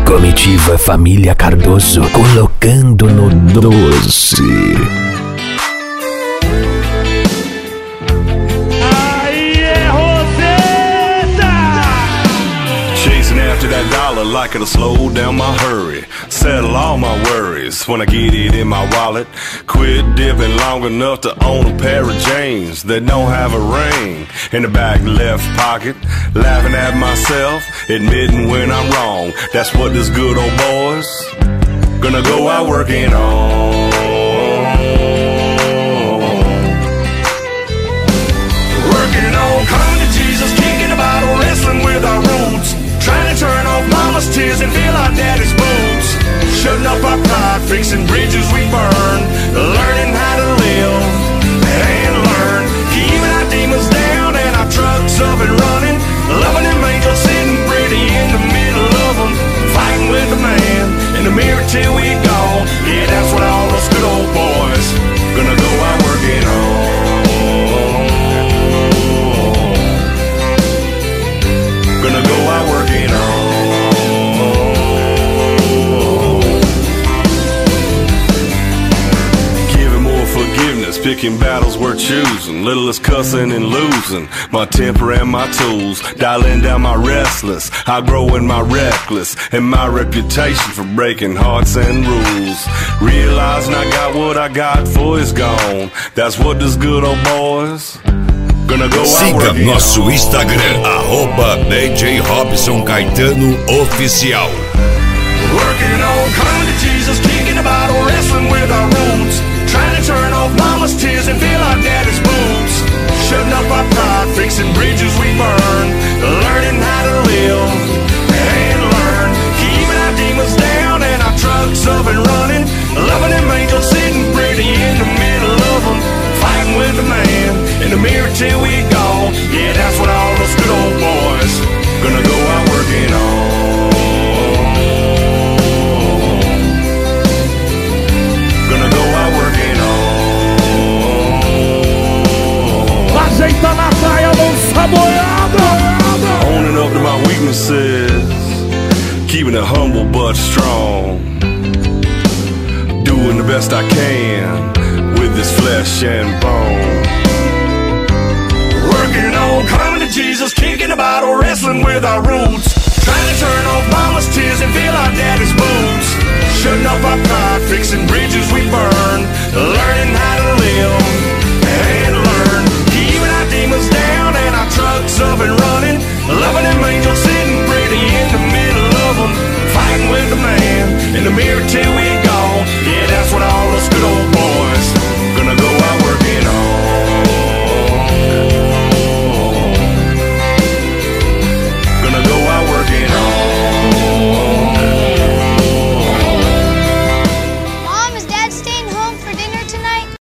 Comitiva Família Cardoso, colocando no doce. After that dollar, like it'll slow down my hurry. Settle all my worries when I get it in my wallet. Quit dipping long enough to own a pair of jeans that don't have a ring in the back left pocket. Laughing at myself, admitting when I'm wrong. That's what this good old boy's gonna go out working on. Working on, coming to Jesus, kicking about wrestling with our roots. Trying to turn off mama's tears and feel our daddy's boots. Shutting up our pride, fixing bridges we burn. Learning how to live and learn. Keeping our demons down and our trucks up and running. Loving them angels sitting pretty in the middle of them. Fighting with the man in the mirror till we gone. Yeah, that's what all those good old boys gonna go out working on. Gonna go out working on. Giving more forgiveness, picking battles we're choosing. Little is cussing and losing my temper and my tools. Dialing down my restless, outgrowing my reckless, and my reputation for breaking hearts and rules. Realizing I got what I got for is gone. That's what this good old boys. Siga nosso Instagram, @DJ Robson Caetano Oficial. Working on, coming to Jesus, kicking about wrestling with our roots. Trying to turn off mama's tears and feel our daddy's boots. Shutting up our pride, fixing bridges we burn. Learning how to live and learn. Keeping our demons down and our trucks up and running. Loving them angels sitting pretty in the middle of them. Fighting with the man in the mirror till we gone. Yeah, that's what all those good old boys gonna go out working on. Gonna go out working on. Ajeita na praia, lança boiada. Owning up to my weaknesses, keeping it humble but strong. Doing the best I can with this flesh and bone. Working on, coming to Jesus, kicking about wrestling with our roots. Trying to turn off mama's tears